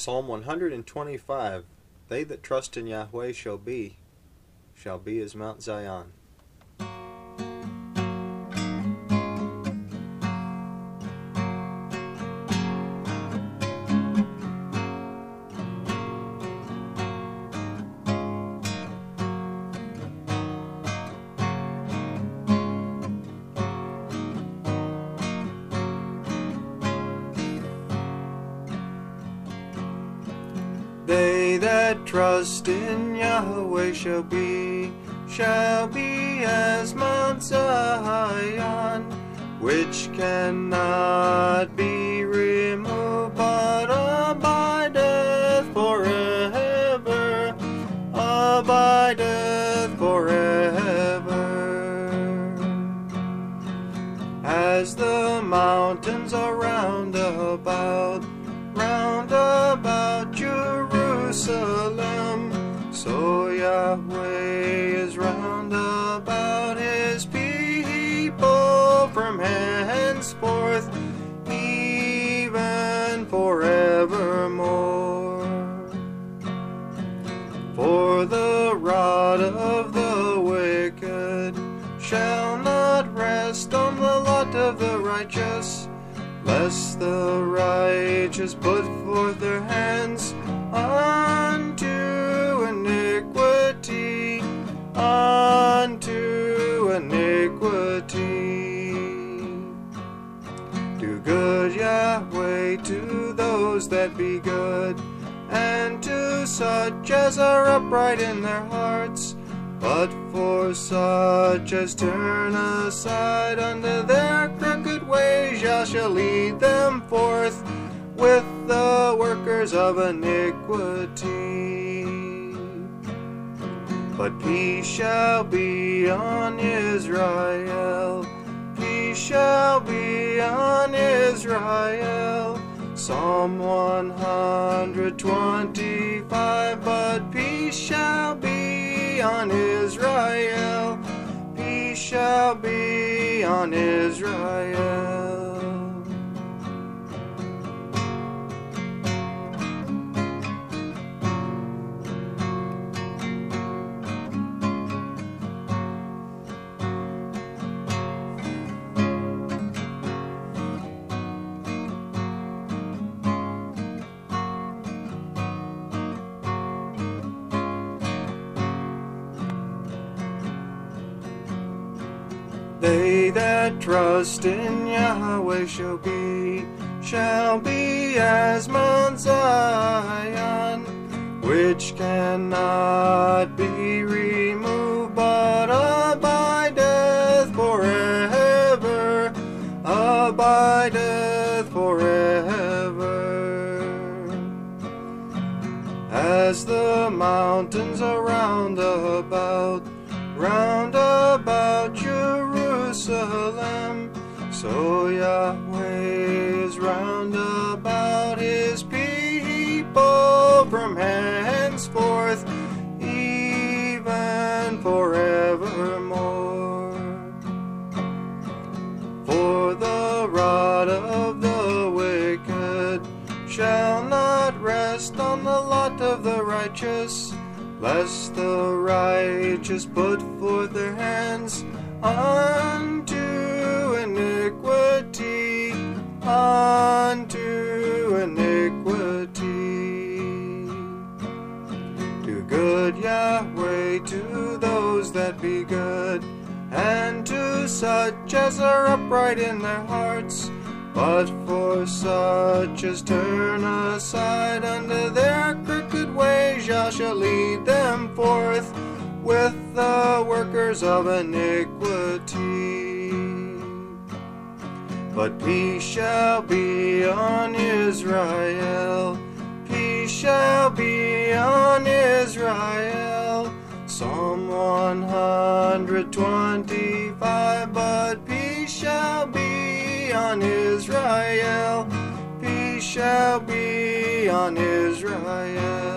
Psalm 125. They that trust in Yahweh shall be as Mount Zion. They that trust in Yahweh shall be as Mount Zion, which cannot be removed, but abideth forever, abideth forever. As the mountains are round about Jerusalem, so Yahweh is round about his people from henceforth, even forevermore. For the rod of the wicked shall not rest on the lot of the righteous, lest the righteous put forth their hands unto iniquity, unto iniquity. Do good, Yahweh, to those that be good, and to such as are upright in their hearts. But for such as turn aside unto their crooked ways, Yah shall lead them forth with the workers of iniquity. But peace shall be on Israel, peace shall be on Israel. Psalm 125. But peace shall be on Israel, peace shall be on Israel. They that trust in Yahweh shall be as Mount Zion, which cannot be removed, but abideth forever, abideth forever. As the mountains are round about Jerusalem, so Yahweh is round about his people from henceforth, even forevermore. For the rod of the wicked shall not rest on the lot of the righteous, lest the righteous put forth their hands unto iniquity, unto iniquity. Do good, Yahweh, to those that be good, and to such as are upright in their hearts. But for such as turn aside unto their crooked ways, Yah shall lead them forth with the workers of iniquity. But peace shall be on Israel, peace shall be on Israel. Psalm 125. But peace shall be on Israel, peace shall be on Israel.